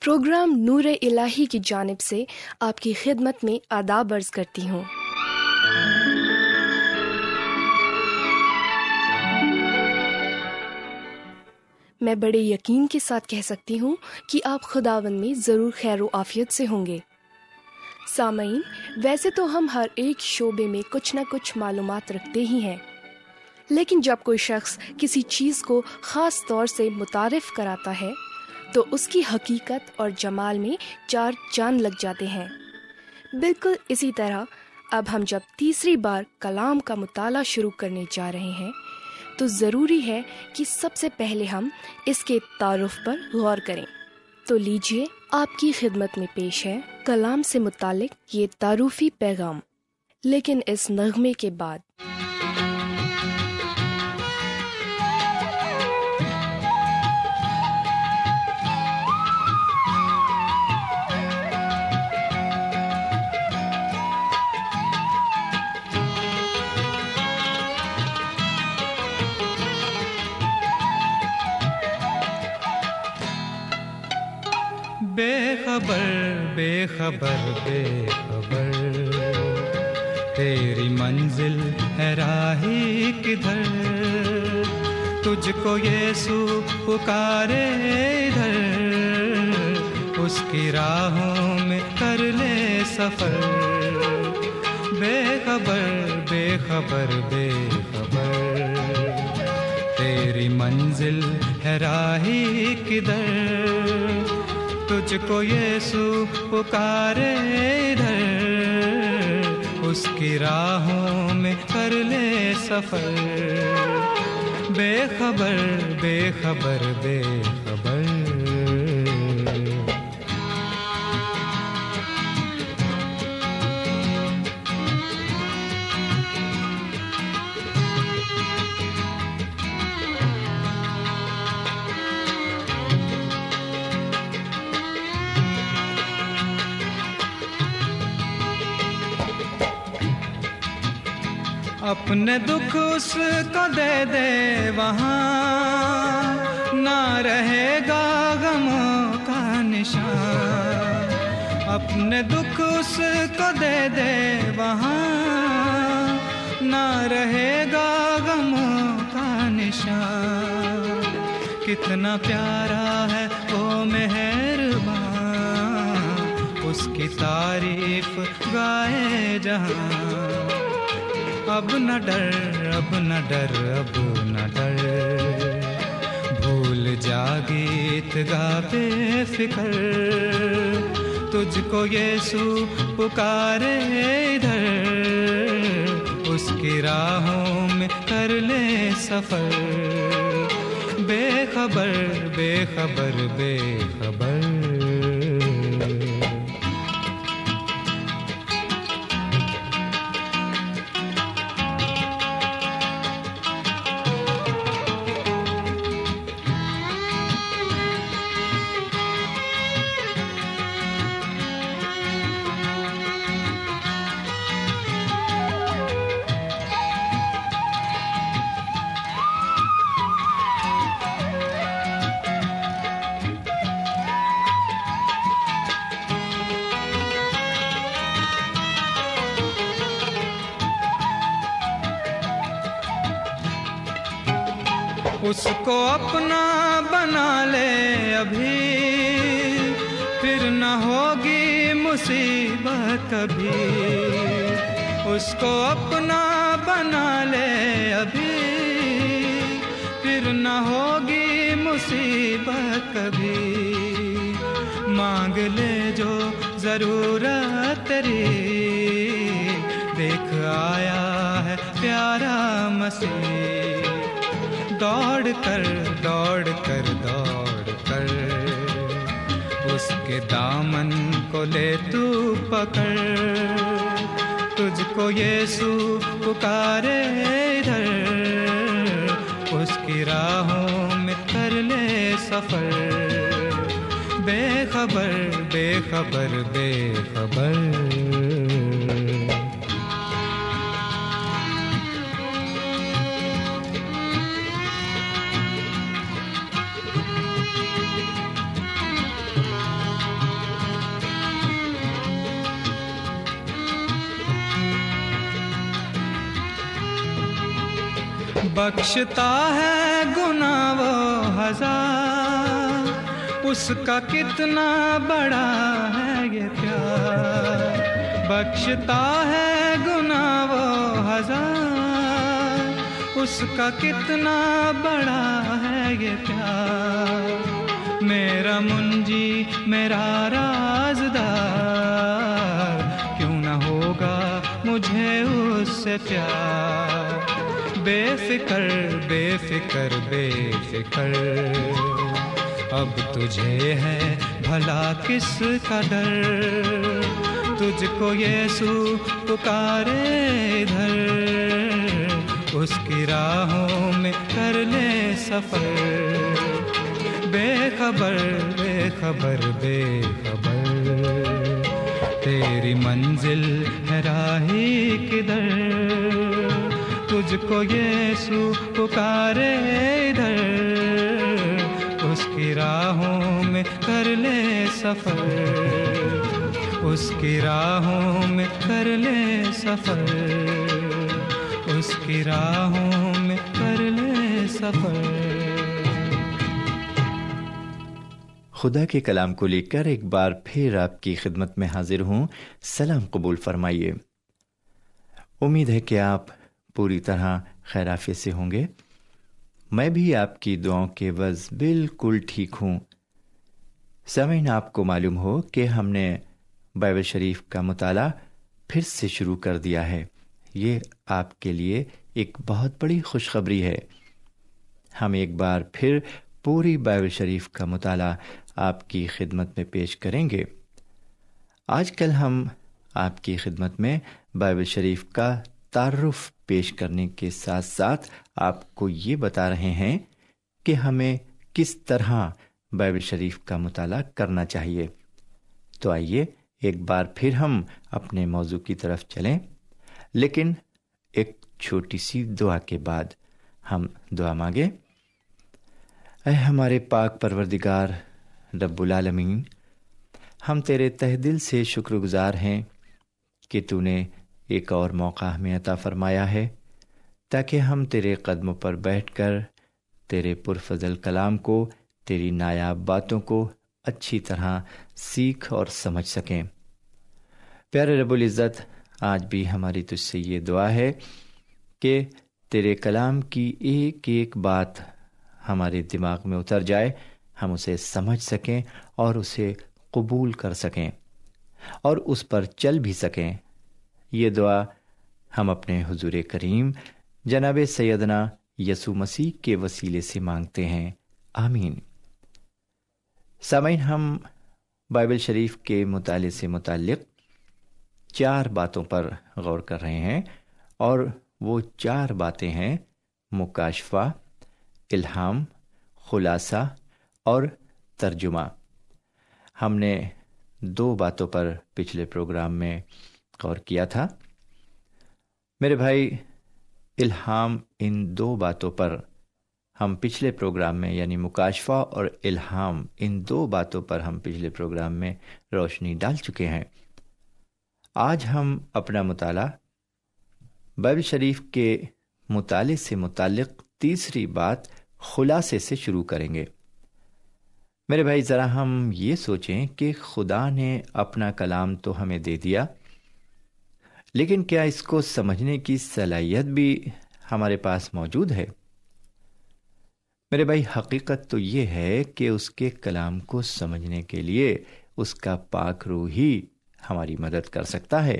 Programme نور الہی کی جانب سے آپ کی خدمت میں آداب عرض کرتی ہوں۔ میں بڑے یقین کے ساتھ کہہ سکتی ہوں کہ آپ خداوند میں ضرور خیر و عافیت سے ہوں گے۔ سامعین، ویسے تو ہم ہر ایک شعبے میں کچھ نہ کچھ معلومات رکھتے ہی ہیں، لیکن جب کوئی شخص کسی چیز کو خاص طور سے متعارف کراتا ہے تو اس کی حقیقت اور جمال میں چار چاند لگ جاتے ہیں۔ بالکل اسی طرح اب ہم جب تیسری بار کلام کا مطالعہ شروع کرنے جا رہے ہیں تو ضروری ہے کہ سب سے پہلے ہم اس کے تعارف پر غور کریں۔ تو لیجئے آپ کی خدمت میں پیش ہے کلام سے متعلق یہ تعارفی پیغام، لیکن اس نغمے کے بعد۔ بے خبر بے خبر بے خبر، تیری منزل ہے راہی کدھر، تجھ کو یسوع پکارے ادھر، اس کی راہوں میں کر لے سفر۔ بے خبر بے خبر بے خبر، تیری منزل ہے راہی کدھر، تجھ کو یسوع پکارے ادھر، اس کی راہوں میں کر لے سفر۔ بے خبر بے خبر بے خبر۔ اپنے دکھ اس کو دے دے وہاں، نہ رہے گا غموں کا نشان۔ اپنے دکھ اس کو دے دے وہاں، نہ رہے گا غموں کا نشان۔ کتنا پیارا ہے وہ مہربان، اس کی تعریف گائے جہاں۔ اب نہ ڈر اب نہ ڈر اب نہ ڈر، بھول جا گیت گا بے فکر، تجھ کو یسوع پکارے ادھر، اس کی راہوں میں کر لے سفر۔ بے خبر بے خبر بے خبر۔ اس کو اپنا بنا لے ابھی، پھر نہ ہوگی مصیبت کبھی۔ اس کو اپنا بنا لے ابھی، پھر نہ ہوگی مصیبت کبھی۔ مانگ لے جو ضرورت تیری، دیکھ آیا ہے پیارا مسیح۔ دوڑ کر دوڑ کر دوڑ کر، اس کے دامن کو لے تو پکڑ، تجھ کو یسوع پکارے ادھر، اس کی راہوں میں کر لے سفر۔ بے خبر بے خبر بے خبر۔ بخشتا ہے گناہ وہ ہزار، اس کا کتنا بڑا ہے یہ پیار۔ بخشتا ہے گناہ وہ ہزار، اس کا کتنا بڑا ہے یہ پیار۔ میرا منجی میرا رازدار، کیوں نہ ہوگا مجھے اس سے پیار۔ بے فکر بے فکر بے فکر، اب تجھے ہے بھلا کس کا ڈر؟ تجھ کو یسوع پکارے ادھر، اس کی راہوں میں کر لے سفر۔ بے خبر بے خبر بے خبر، تیری منزل ہے راہی کدھر؟ تجھ کو یسوع پکارے ادھر، اس کی راہوں میں کر لے سفر، اس کی راہوں میں کر لے سفر، اس کی راہوں میں کر لے سفر۔ خدا کے کلام کو لے کر ایک بار پھر آپ کی خدمت میں حاضر ہوں۔ سلام قبول فرمائیے۔ امید ہے کہ آپ پوری طرح خیر عافیت سے ہوں گے۔ میں بھی آپ کی دعاؤں کے عوض بالکل ٹھیک ہوں۔ سامعین، آپ کو معلوم ہو کہ ہم نے بائبل شریف کا مطالعہ پھر سے شروع کر دیا ہے۔ یہ آپ کے لیے ایک بہت بڑی خوشخبری ہے۔ ہم ایک بار پھر پوری بائبل شریف کا مطالعہ آپ کی خدمت میں پیش کریں گے۔ آج کل ہم آپ کی خدمت میں بائبل شریف کا تعارف پیش کرنے کے ساتھ ساتھ آپ کو یہ بتا رہے ہیں کہ ہمیں کس طرح بائبل شریف کا مطالعہ کرنا چاہیے۔ تو آئیے ایک بار پھر ہم اپنے موضوع کی طرف چلیں، لیکن ایک چھوٹی سی دعا کے بعد ہم دعا مانگیں۔ اے ہمارے پاک پروردگار رب العالمین، ہم تیرے تہ دل سے شکر گزار ہیں کہ تو نے ایک اور موقع ہمیں عطا فرمایا ہے تاکہ ہم تیرے قدموں پر بیٹھ کر تیرے پرفضل کلام کو، تیری نایاب باتوں کو اچھی طرح سیکھ اور سمجھ سکیں۔ پیارے رب العزت، آج بھی ہماری تجھ سے یہ دعا ہے کہ تیرے کلام کی ایک ایک بات ہمارے دماغ میں اتر جائے، ہم اسے سمجھ سکیں اور اسے قبول کر سکیں اور اس پر چل بھی سکیں۔ یہ دعا ہم اپنے حضور کریم جناب سیدنا یسوع مسیح کے وسیلے سے مانگتے ہیں، آمین۔ سامعین، ہم بائبل شریف کے مطالعے سے متعلق 4 باتوں پر غور کر رہے ہیں، اور وہ 4 باتیں ہیں: مکاشفہ، الہام، خلاصہ اور ترجمہ۔ ہم نے 2 باتوں پر پچھلے پروگرام میں غور کیا تھا۔ میرے بھائی، الہام، ان 2 باتوں پر ہم پچھلے پروگرام میں، یعنی مکاشفہ اور الہام، ان 2 باتوں پر ہم پچھلے پروگرام میں روشنی ڈال چکے ہیں۔ آج ہم اپنا مطالعہ بائبل شریف کے مطالعے سے متعلق تیسری بات خلاصے سے شروع کریں گے۔ میرے بھائی، ذرا ہم یہ سوچیں کہ خدا نے اپنا کلام تو ہمیں دے دیا، لیکن کیا اس کو سمجھنے کی صلاحیت بھی ہمارے پاس موجود ہے؟ میرے بھائی، حقیقت تو یہ ہے کہ اس کے کلام کو سمجھنے کے لیے اس کا پاک روح ہی ہماری مدد کر سکتا ہے۔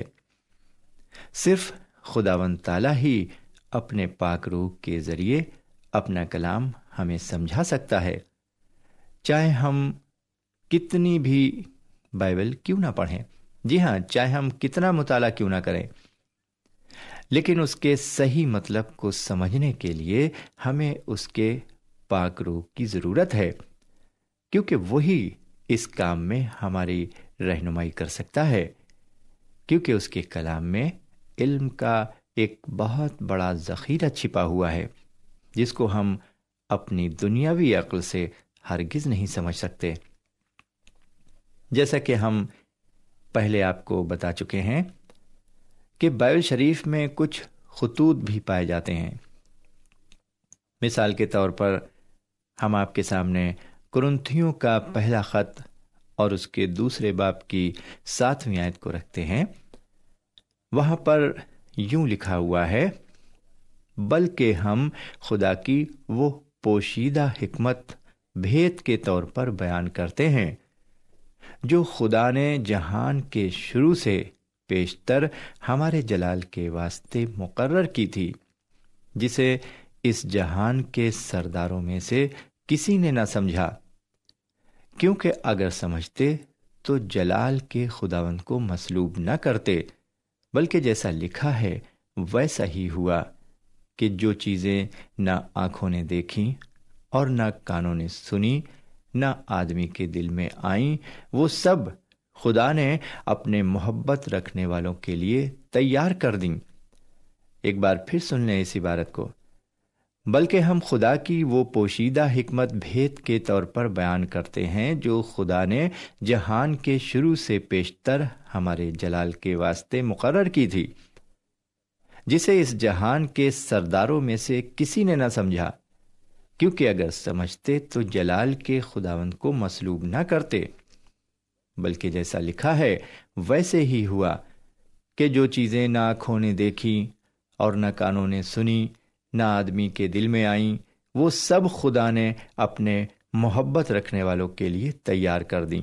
صرف خداوند تعالیٰ ہی اپنے پاک روح کے ذریعے اپنا کلام ہمیں سمجھا سکتا ہے، چاہے ہم کتنی بھی بائبل کیوں نہ پڑھیں، جی ہاں، چاہے ہم کتنا مطالعہ کیوں نہ کریں، لیکن اس کے صحیح مطلب کو سمجھنے کے لیے ہمیں اس کے پاک روح کی ضرورت ہے، کیونکہ وہی اس کام میں ہماری رہنمائی کر سکتا ہے، کیونکہ اس کے کلام میں علم کا ایک بہت بڑا ذخیرہ چھپا ہوا ہے جس کو ہم اپنی دنیاوی عقل سے ہرگز نہیں سمجھ سکتے۔ جیسا کہ ہم پہلے آپ کو بتا چکے ہیں کہ بائبل شریف میں کچھ خطوط بھی پائے جاتے ہیں، مثال کے طور پر ہم آپ کے سامنے کرنتھیوں کا پہلا خط اور اس کے دوسرے باب کی 7ویں آیت کو رکھتے ہیں۔ وہاں پر یوں لکھا ہوا ہے، بلکہ ہم خدا کی وہ پوشیدہ حکمت بھید کے طور پر بیان کرتے ہیں جو خدا نے جہان کے شروع سے پیشتر ہمارے جلال کے واسطے مقرر کی تھی، جسے اس جہان کے سرداروں میں سے کسی نے نہ سمجھا، کیونکہ اگر سمجھتے تو جلال کے خداوند کو مصلوب نہ کرتے، بلکہ جیسا لکھا ہے ویسا ہی ہوا کہ جو چیزیں نہ آنکھوں نے دیکھیں اور نہ کانوں نے سنی، نہ آدمی کے دل میں آئیں، وہ سب خدا نے اپنے محبت رکھنے والوں کے لیے تیار کر دیں۔ ایک بار پھر سن لیں اس عبارت کو، بلکہ ہم خدا کی وہ پوشیدہ حکمت بھید کے طور پر بیان کرتے ہیں جو خدا نے جہان کے شروع سے پیشتر ہمارے جلال کے واسطے مقرر کی تھی، جسے اس جہان کے سرداروں میں سے کسی نے نہ سمجھا، کیونکہ اگر سمجھتے تو جلال کے خداوند کو مصلوب نہ کرتے، بلکہ جیسا لکھا ہے ویسے ہی ہوا کہ جو چیزیں نہ آنکھوں نے دیکھی اور نہ کانوں نے سنی، نہ آدمی کے دل میں آئیں، وہ سب خدا نے اپنے محبت رکھنے والوں کے لیے تیار کر دیں۔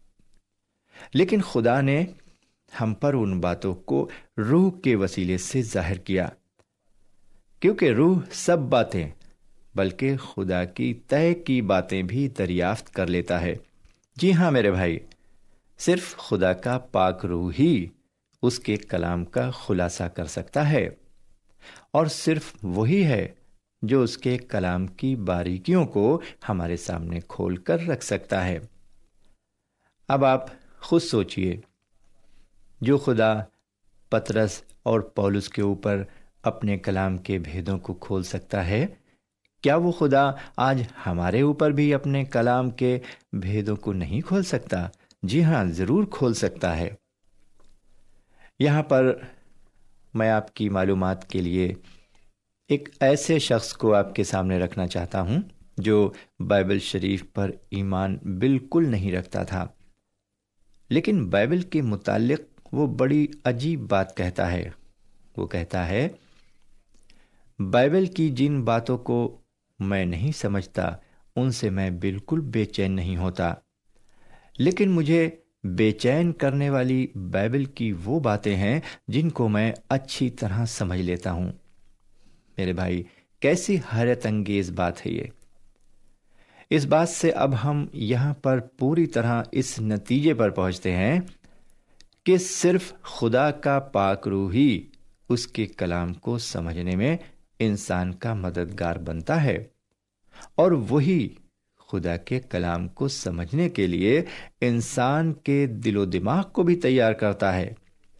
لیکن خدا نے ہم پر ان باتوں کو روح کے وسیلے سے ظاہر کیا، کیونکہ روح سب باتیں بلکہ خدا کی طے کی باتیں بھی دریافت کر لیتا ہے۔ جی ہاں میرے بھائی، صرف خدا کا پاک روح ہی اس کے کلام کا خلاصہ کر سکتا ہے، اور صرف وہی ہے جو اس کے کلام کی باریکیوں کو ہمارے سامنے کھول کر رکھ سکتا ہے۔ اب آپ خود سوچئے، جو خدا پطرس اور پولس کے اوپر اپنے کلام کے بھیدوں کو کھول سکتا ہے، کیا وہ خدا آج ہمارے اوپر بھی اپنے کلام کے بھیدوں کو نہیں کھول سکتا؟ جی ہاں، ضرور کھول سکتا ہے۔ یہاں پر میں آپ کی معلومات کے لیے ایک ایسے شخص کو آپ کے سامنے رکھنا چاہتا ہوں جو بائبل شریف پر ایمان بالکل نہیں رکھتا تھا، لیکن بائبل کے متعلق وہ بڑی عجیب بات کہتا ہے۔ وہ کہتا ہے، بائبل کی جن باتوں کو میں نہیں سمجھتا ان سے میں بالکل بے چین نہیں ہوتا، لیکن مجھے بے چین کرنے والی بائبل کی وہ باتیں ہیں جن کو میں اچھی طرح سمجھ لیتا ہوں۔ میرے بھائی، کیسی حیرت انگیز بات ہے یہ! اس بات سے اب ہم یہاں پر پوری طرح اس نتیجے پر پہنچتے ہیں کہ صرف خدا کا پاک روح ہی اس کے کلام کو سمجھنے میں انسان کا مددگار بنتا ہے، اور وہی خدا کے کلام کو سمجھنے کے لیے انسان کے دل و دماغ کو بھی تیار کرتا ہے۔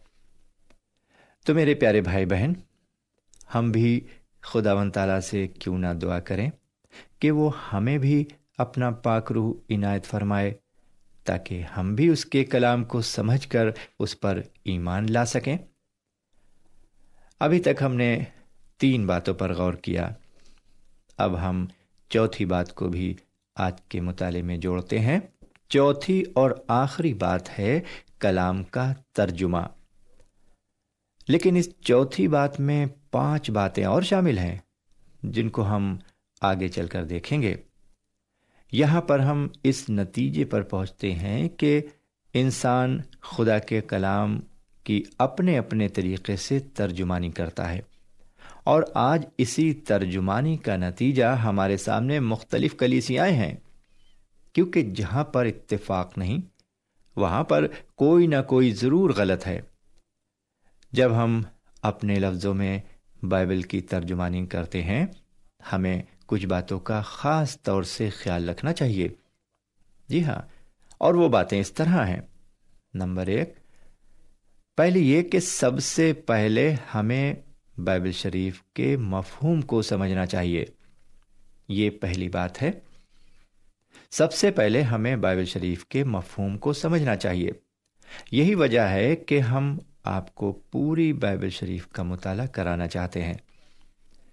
تو میرے پیارے بھائی بہن، ہم بھی خداوند تعالیٰ سے کیوں نہ دعا کریں کہ وہ ہمیں بھی اپنا پاک روح عنایت فرمائے، تاکہ ہم بھی اس کے کلام کو سمجھ کر اس پر ایمان لا سکیں۔ ابھی تک ہم نے 3 باتوں پر غور کیا، اب ہم چوتھی بات کو بھی آج کے مطالعے میں جوڑتے ہیں۔ چوتھی اور آخری بات ہے کلام کا ترجمہ۔ لیکن اس چوتھی بات میں 5 باتیں اور شامل ہیں جن کو ہم آگے چل کر دیکھیں گے۔ یہاں پر ہم اس نتیجے پر پہنچتے ہیں کہ انسان خدا کے کلام کی اپنے اپنے طریقے سے ترجمانی کرتا ہے، اور آج اسی ترجمانی کا نتیجہ ہمارے سامنے مختلف کلیسیائیں ہیں، کیونکہ جہاں پر اتفاق نہیں وہاں پر کوئی نہ کوئی ضرور غلط ہے۔ جب ہم اپنے لفظوں میں بائبل کی ترجمانی کرتے ہیں، ہمیں کچھ باتوں کا خاص طور سے خیال رکھنا چاہیے۔ جی ہاں، اور وہ باتیں اس طرح ہیں۔ نمبر 1، پہلے یہ کہ سب سے پہلے ہمیں بائبل شریف کے مفہوم کو سمجھنا چاہیے۔ یہ پہلی بات ہے، سب سے پہلے ہمیں بائبل شریف کے مفہوم کو سمجھنا چاہیے۔ یہی وجہ ہے کہ ہم آپ کو پوری بائبل شریف کا مطالعہ کرانا چاہتے ہیں۔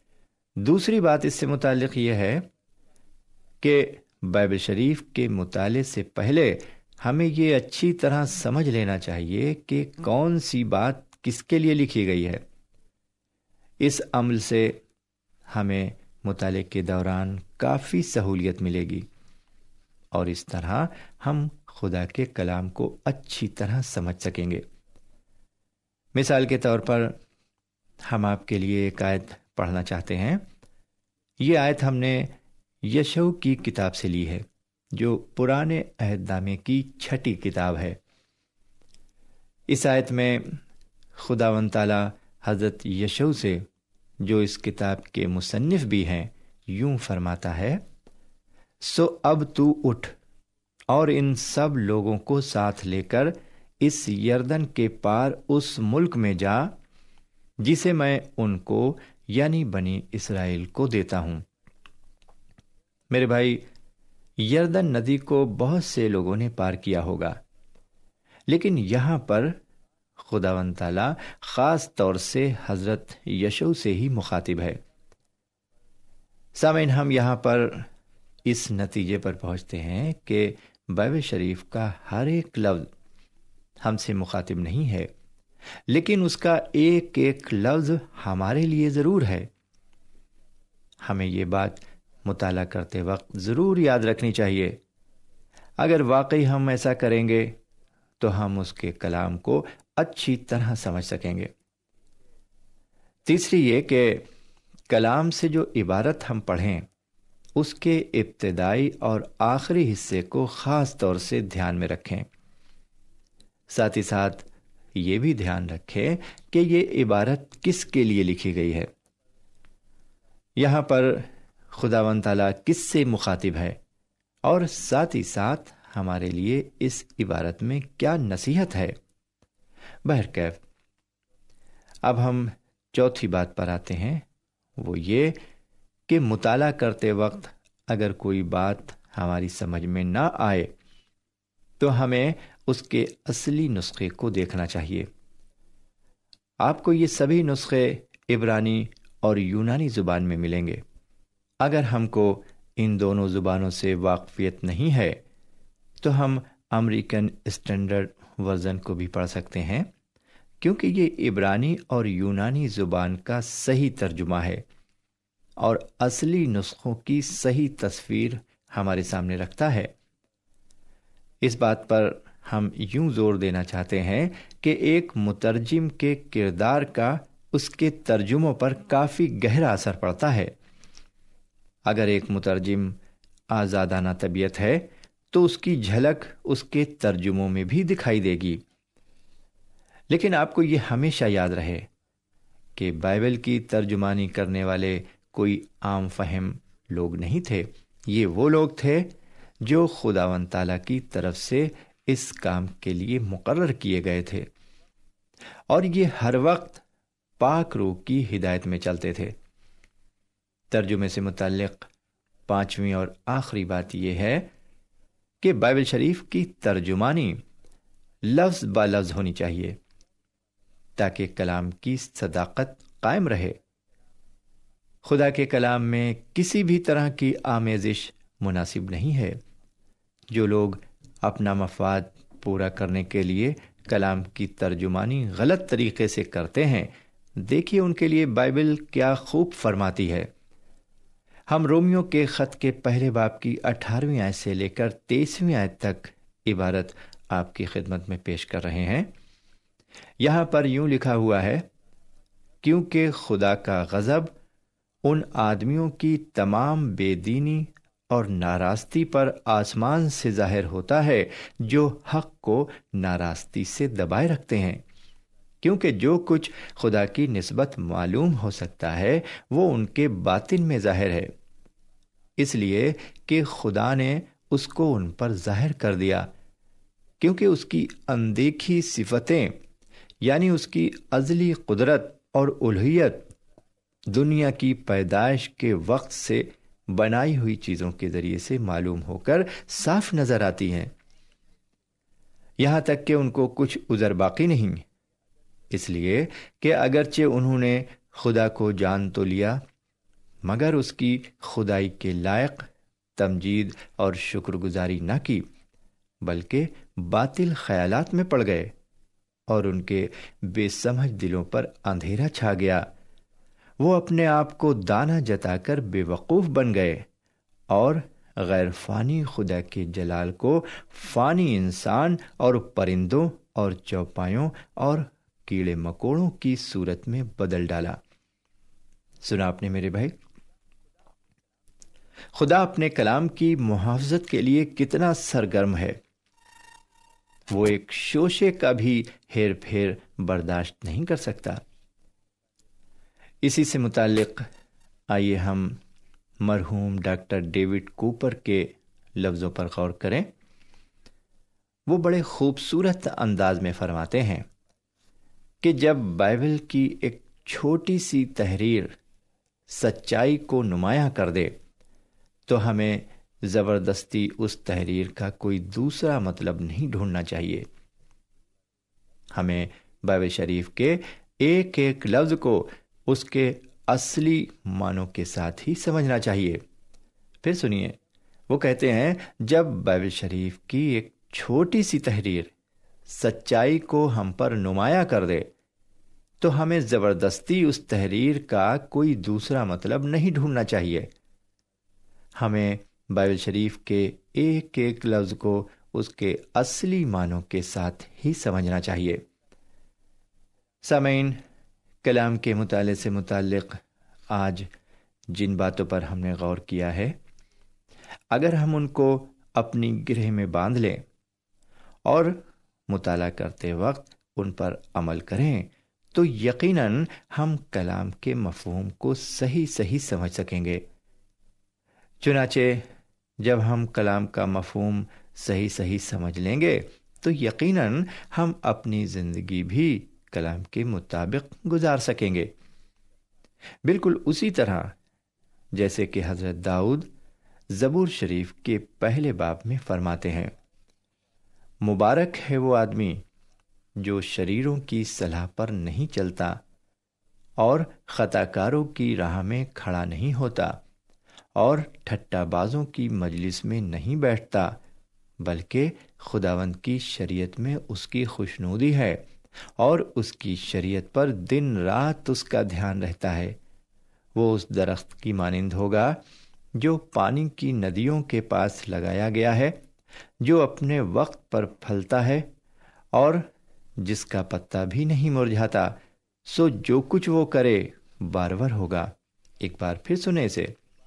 دوسری بات اس سے متعلق یہ ہے کہ بائبل شریف کے مطالعے سے پہلے ہمیں یہ اچھی طرح سمجھ لینا چاہیے کہ کون سی بات کس کے لیے لکھی گئی ہے۔ اس عمل سے ہمیں مطالعے کے دوران کافی سہولیت ملے گی اور اس طرح ہم خدا کے کلام کو اچھی طرح سمجھ سکیں گے۔ مثال کے طور پر ہم آپ کے لیے ایک آیت پڑھنا چاہتے ہیں۔ یہ آیت ہم نے یشوع کی کتاب سے لی ہے، جو پرانے عہد نامے کی 6 کتاب ہے۔ اس آیت میں خداوند تعالیٰ حضرت یشوع سے، جو اس کتاب کے مصنف بھی ہیں، یوں فرماتا ہے، سو اب تو اٹھ اور ان سب لوگوں کو ساتھ لے کر اس یردن کے پار اس ملک میں جا جسے میں ان کو یعنی بنی اسرائیل کو دیتا ہوں۔ میرے بھائی، یردن ندی کو بہت سے لوگوں نے پار کیا ہوگا، لیکن یہاں پر خداوند تعالیٰ خاص طور سے حضرت یشوع سے ہی مخاطب ہے۔ سامعین، ہم یہاں پر اس نتیجے پر پہنچتے ہیں کہ بائبل شریف کا ہر ایک لفظ ہم سے مخاطب نہیں ہے، لیکن اس کا ایک ایک لفظ ہمارے لیے ضرور ہے۔ ہمیں یہ بات مطالعہ کرتے وقت ضرور یاد رکھنی چاہیے۔ اگر واقعی ہم ایسا کریں گے تو ہم اس کے کلام کو اچھی طرح سمجھ سکیں گے۔ تیسری یہ کہ کلام سے جو عبارت ہم پڑھیں اس کے ابتدائی اور آخری حصے کو خاص طور سے دھیان میں رکھیں۔ ساتھ ہی ساتھ یہ بھی دھیان رکھیں کہ یہ عبارت کس کے لیے لکھی گئی ہے۔ یہاں پر خداوند تعالیٰ کس سے مخاطب ہے، اور ساتھ ہی ساتھ ہمارے لیے اس عبارت میں کیا نصیحت ہے۔ بہرکیف اب ہم چوتھی بات پر آتے ہیں، وہ یہ کہ مطالعہ کرتے وقت اگر کوئی بات ہماری سمجھ میں نہ آئے تو ہمیں اس کے اصلی نسخے کو دیکھنا چاہیے۔ آپ کو یہ سبھی نسخے عبرانی اور یونانی زبان میں ملیں گے۔ اگر ہم کو ان دونوں زبانوں سے واقفیت نہیں ہے تو ہم امریکن اسٹینڈرڈ ورژن کو بھی پڑھ سکتے ہیں، کیونکہ یہ عبرانی اور یونانی زبان کا صحیح ترجمہ ہے اور اصلی نسخوں کی صحیح تصویر ہمارے سامنے رکھتا ہے۔ اس بات پر ہم یوں زور دینا چاہتے ہیں کہ ایک مترجم کے کردار کا اس کے ترجموں پر کافی گہرا اثر پڑتا ہے۔ اگر ایک مترجم آزادانہ طبیعت ہے تو اس کی جھلک اس کے ترجموں میں بھی دکھائی دے گی۔ لیکن آپ کو یہ ہمیشہ یاد رہے کہ بائبل کی ترجمانی کرنے والے کوئی عام فہم لوگ نہیں تھے، یہ وہ لوگ تھے جو خداوند تعالیٰ کی طرف سے اس کام کے لیے مقرر کیے گئے تھے، اور یہ ہر وقت پاک روح کی ہدایت میں چلتے تھے۔ ترجمے سے متعلق 5ویں اور آخری بات یہ ہے کہ بائبل شریف کی ترجمانی لفظ با لفظ ہونی چاہیے تاکہ کلام کی صداقت قائم رہے۔ خدا کے کلام میں کسی بھی طرح کی آمیزش مناسب نہیں ہے۔ جو لوگ اپنا مفاد پورا کرنے کے لیے کلام کی ترجمانی غلط طریقے سے کرتے ہیں، دیکھیے ان کے لیے بائبل کیا خوب فرماتی ہے۔ ہم رومیوں کے خط کے پہلے باب کی 18ویں آیت سے لے کر 23ویں آیت تک عبارت آپ کی خدمت میں پیش کر رہے ہیں۔ یہاں پر یوں لکھا ہوا ہے، کیونکہ خدا کا غضب ان آدمیوں کی تمام بے دینی اور ناراستی پر آسمان سے ظاہر ہوتا ہے جو حق کو ناراستی سے دبائے رکھتے ہیں، کیونکہ جو کچھ خدا کی نسبت معلوم ہو سکتا ہے وہ ان کے باطن میں ظاہر ہے، اس لیے کہ خدا نے اس کو ان پر ظاہر کر دیا، کیونکہ اس کی اندیکھی صفتیں یعنی اس کی ازلی قدرت اور الوہیت دنیا کی پیدائش کے وقت سے بنائی ہوئی چیزوں کے ذریعے سے معلوم ہو کر صاف نظر آتی ہیں، یہاں تک کہ ان کو کچھ عذر باقی نہیں، اس لیے کہ اگرچہ انہوں نے خدا کو جان تو لیا مگر اس کی خدائی کے لائق تمجید اور شکر گزاری نہ کی، بلکہ باطل خیالات میں پڑ گئے اور ان کے بے سمجھ دلوں پر اندھیرا چھا گیا۔ وہ اپنے آپ کو دانا جتا کر بے وقوف بن گئے اور غیر فانی خدا کے جلال کو فانی انسان اور پرندوں اور چوپایوں اور کیڑے مکوڑوں کی صورت میں بدل ڈالا۔ سنا آپ نے میرے بھائی، خدا اپنے کلام کی محافظت کے لیے کتنا سرگرم ہے۔ وہ ایک شوشے کا بھی ہیر پھیر برداشت نہیں کر سکتا۔ اسی سے متعلق آئیے ہم مرحوم ڈاکٹر ڈیوڈ کوپر کے لفظوں پر غور کریں۔ وہ بڑے خوبصورت انداز میں فرماتے ہیں کہ جب بائبل کی ایک چھوٹی سی تحریر سچائی کو نمایاں کر دے تو ہمیں زبردستی اس تحریر کا کوئی دوسرا مطلب نہیں ڈھونڈنا چاہیے۔ ہمیں بائبل شریف کے ایک ایک لفظ کو اس کے اصلی معنوں کے ساتھ ہی سمجھنا چاہیے۔ پھر سنیے، وہ کہتے ہیں جب بائبل شریف کی ایک چھوٹی سی تحریر سچائی کو ہم پر نمایاں کر دے تو ہمیں زبردستی اس تحریر کا کوئی دوسرا مطلب نہیں ڈھونڈنا چاہیے۔ ہمیں بائبل شریف کے ایک ایک لفظ کو اس کے اصلی معنوں کے ساتھ ہی سمجھنا چاہیے۔ سامعین، کلام کے مطالعے سے متعلق آج جن باتوں پر ہم نے غور کیا ہے، اگر ہم ان کو اپنی گرہ میں باندھ لیں اور مطالعہ کرتے وقت ان پر عمل کریں تو یقیناً ہم کلام کے مفہوم کو صحیح سمجھ سکیں گے۔ چنانچہ جب ہم کلام کا مفہوم صحیح سمجھ لیں گے تو یقیناً ہم اپنی زندگی بھی کلام کے مطابق گزار سکیں گے، بالکل اسی طرح جیسے کہ حضرت داؤد زبور شریف کے پہلے باب میں فرماتے ہیں، مبارک ہے وہ آدمی جو شریروں کی صلاح پر نہیں چلتا اور خطا کاروں کی راہ میں کھڑا نہیں ہوتا اور ٹھٹا بازوں کی مجلس میں نہیں بیٹھتا، بلکہ خداوند کی شریعت میں اس کی خوشنودی ہے اور اس کی شریعت پر دن رات اس کا دھیان رہتا ہے۔ وہ اس درخت کی مانند ہوگا جو پانی کی ندیوں کے پاس لگایا گیا ہے، جو اپنے وقت پر پھلتا ہے اور جس کا پتا بھی نہیں مرجھاتا، سو جو کچھ وہ کرے بارور ہوگا۔ ایک بار پھر سنیں اسے،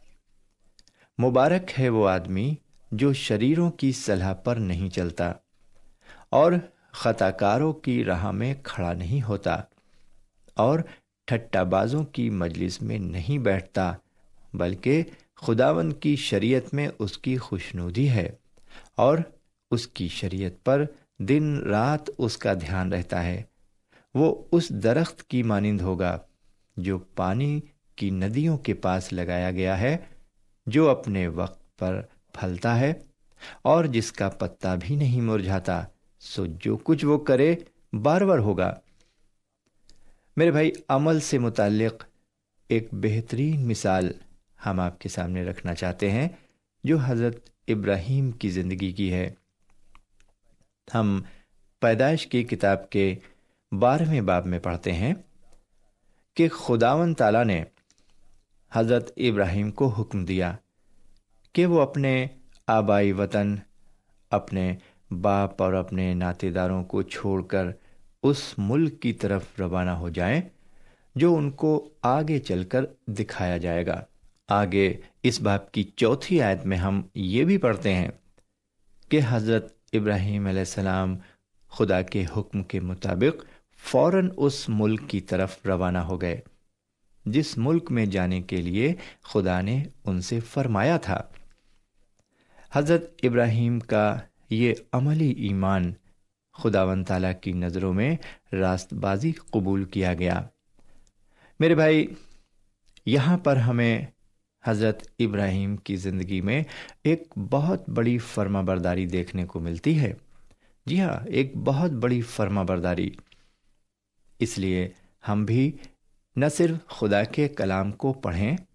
مبارک ہے وہ آدمی جو شریروں کی صلاح پر نہیں چلتا اور خطا کاروں کی راہ میں کھڑا نہیں ہوتا اور ٹھٹا بازوں کی مجلس میں نہیں بیٹھتا، بلکہ خداوند کی شریعت میں اس کی خوشنودی ہے اور اس کی شریعت پر دن رات اس کا دھیان رہتا ہے۔ وہ اس درخت کی مانند ہوگا جو پانی کی ندیوں کے پاس لگایا گیا ہے، جو اپنے وقت پر پھلتا ہے اور جس کا پتا بھی نہیں مرجھاتا، سو جو کچھ وہ کرے بارور ہوگا۔ میرے بھائی، عمل سے متعلق ایک بہترین مثال ہم آپ کے سامنے رکھنا چاہتے ہیں جو حضرت ابراہیم کی زندگی کی ہے۔ ہم پیدائش کی کتاب کے 12ویں باب میں پڑھتے ہیں کہ خداوند تعالیٰ نے حضرت ابراہیم کو حکم دیا کہ وہ اپنے آبائی وطن، اپنے باپ اور اپنے ناطے داروں کو چھوڑ کر اس ملک کی طرف روانہ ہو جائیں جو ان کو آگے چل کر دکھایا جائے گا۔ آگے اس باب کی 4 آیت میں ہم یہ بھی پڑھتے ہیں کہ حضرت ابراہیم علیہ السلام خدا کے حکم کے مطابق فوراً اس ملک کی طرف روانہ ہو گئے جس ملک میں جانے کے لیے خدا نے ان سے فرمایا تھا۔ حضرت ابراہیم کا یہ عملی ایمان خداوند تعالیٰ کی نظروں میں راست بازی قبول کیا گیا۔ میرے بھائی، یہاں پر ہمیں حضرت ابراہیم کی زندگی میں ایک بہت بڑی فرما برداری دیکھنے کو ملتی ہے۔ جی ہاں، ایک بہت بڑی فرما برداری۔ اس لیے ہم بھی نہ صرف خدا کے کلام کو پڑھیں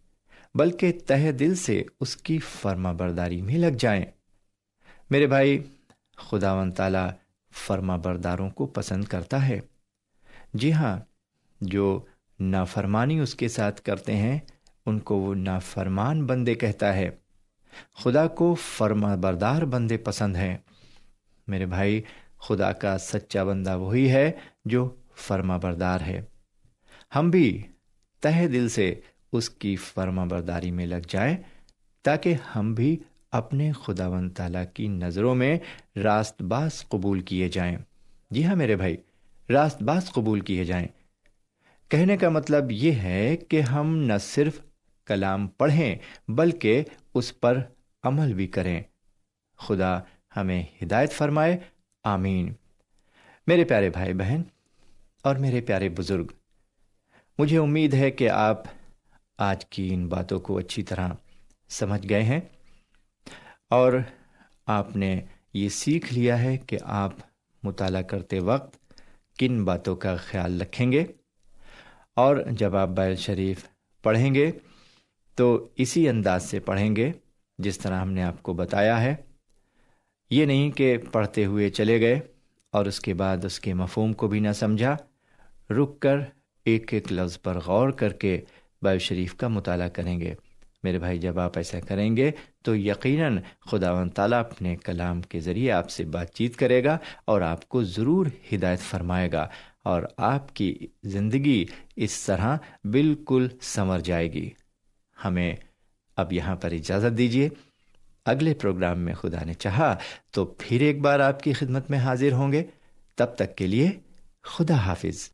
बल्कि तहे दिल से उसकी फर्मा बरदारी में लग जाएं। मेरे भाई, खुदावंद ताला फर्मा बरदारों को पसंद करता है। जी हाँ, जो नाफरमानी उसके साथ करते हैं उनको वो नाफरमान बंदे कहता है। खुदा को फर्मा बरदार बंदे पसंद हैं। मेरे भाई, खुदा का सच्चा बंदा वही है जो फर्मा बरदार है। हम भी तहे दिल से उसकी फर्मा बरदारी में लग जाएं ताकि हम भी अपने खुदावंद ताला की नज़रों में रास्तबाज कबूल किए जाएं। जी हाँ मेरे भाई, रास्तबाज कबूल किए जाएं। कहने का मतलब ये है कि हम न सिर्फ कलाम पढ़ें बल्कि उस पर अमल भी करें। खुदा हमें हिदायत फरमाए। आमीन। मेरे प्यारे भाई बहन और मेरे प्यारे बुजुर्ग, मुझे उम्मीद है कि आप आज की इन बातों को अच्छी तरह समझ गए हैं और आपने ये सीख लिया है कि आप मुताला करते वक्त किन बातों का ख्याल रखेंगे और जब आप बाइबल शरीफ पढ़ेंगे तो इसी अंदाज से पढ़ेंगे जिस तरह हमने आपको बताया है। ये नहीं कि पढ़ते हुए चले गए और उसके बाद उसके मफ़हूम को भी ना समझा। रुक कर एक एक लफ्ज़ पर गौर करके बाइबल शरीफ का मुताला करेंगे। मेरे भाई, जब आप ऐसा करेंगे तो यकीनन खुदावंद ताला अपने कलाम के ज़रिए आपसे बातचीत करेगा और आपको ज़रूर हिदायत फरमाएगा और आपकी ज़िंदगी इस तरह बिल्कुल संवर जाएगी। हमें अब यहाँ पर इजाज़त दीजिए। अगले प्रोग्राम में खुदा ने चाहा तो फिर एक बार आपकी खिदमत में हाजिर होंगे। तब तक के लिए खुदा हाफिज।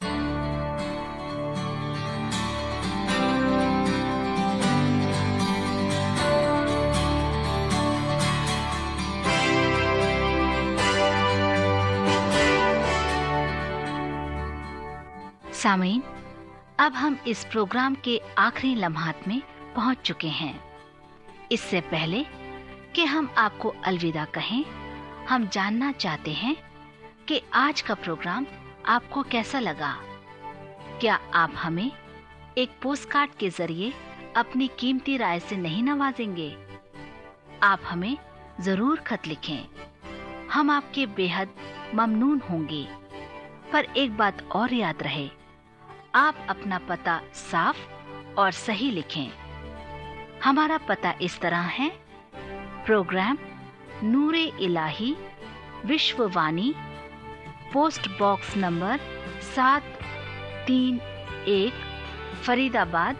सामीन, अब हम इस प्रोग्राम के आखिरी लम्हात में पहुंच चुके हैं। इससे पहले कि हम आपको अलविदा कहें, हम जानना चाहते हैं कि आज का प्रोग्राम आपको कैसा लगा। क्या आप हमें एक पोस्टकार्ड के जरिए अपनी कीमती राय से नहीं नवाजेंगे? आप हमें जरूर खत लिखें, हम आपके बेहद ममनून होंगे। पर एक बात और याद रहे, आप अपना पता साफ और सही लिखें। हमारा पता इस तरह है: programme Noore Ilahi Vishwavani, post box number 731, Faridabad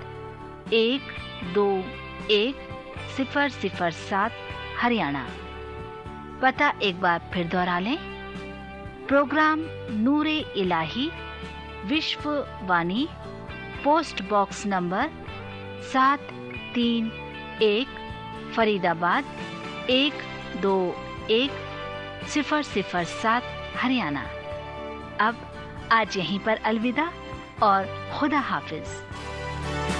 12107, Haryana. पता एक बार फिर दोहरा लें। Programme Noore Ilahi Vishwavani, post box number 731, Faridabad 12107, Haryana. अब आज यहीं पर अलविदा और खुदा हाफिज।